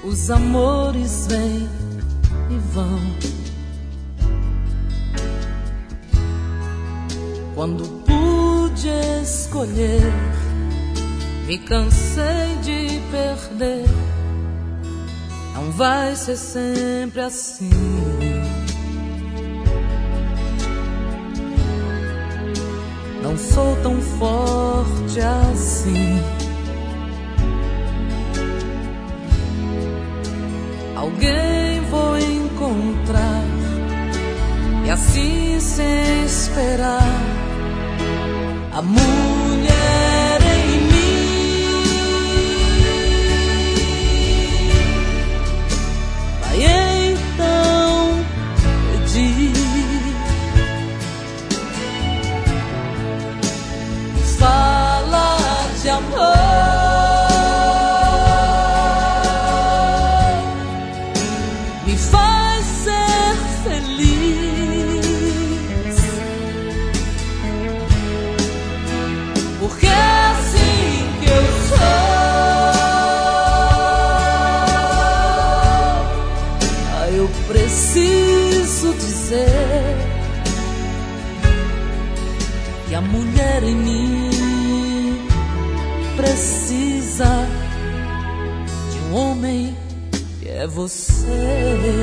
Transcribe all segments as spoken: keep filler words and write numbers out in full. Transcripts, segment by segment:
Os amores vêm e vão. Quando pude escolher, me cansei de perder. Não vai ser sempre assim. Não sou tão forte assim. Alguém vou encontrar, e assim sem esperar, a mulher em mim vai então pedir. Fala de amor, me faz ser feliz, porque é assim que eu sou. Ah, eu preciso dizer que a mulher em mim precisa de um homem que é você.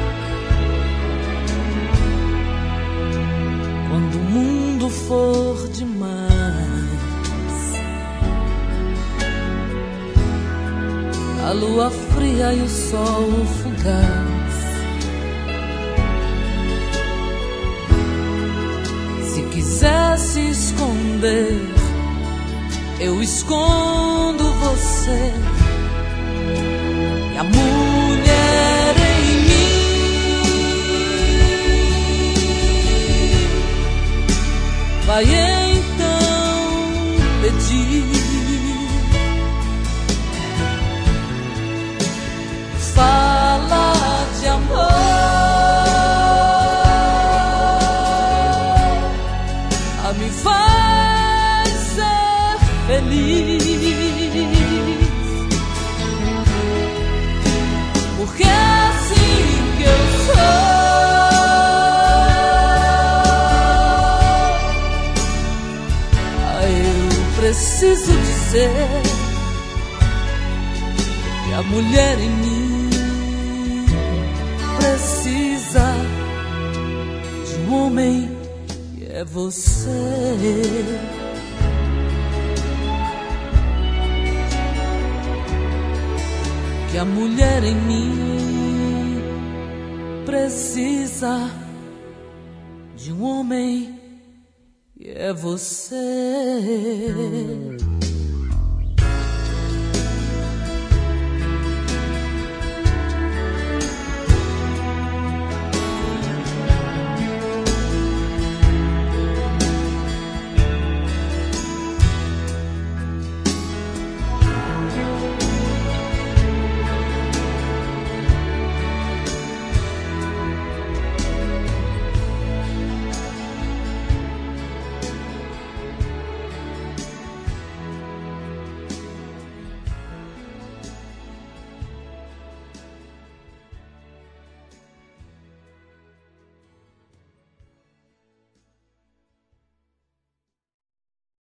Quando o mundo for demais, a lua fria e o sol fugaz, se quiser se esconder, eu escondo você. E a mulher em mim vai então pedir. Fala de amor, a me faz ser feliz, porque é assim que eu sou. Ah, eu preciso dizer que a mulher em mim precisa de um homem que é você. Que a mulher em mim precisa de um homem que é você.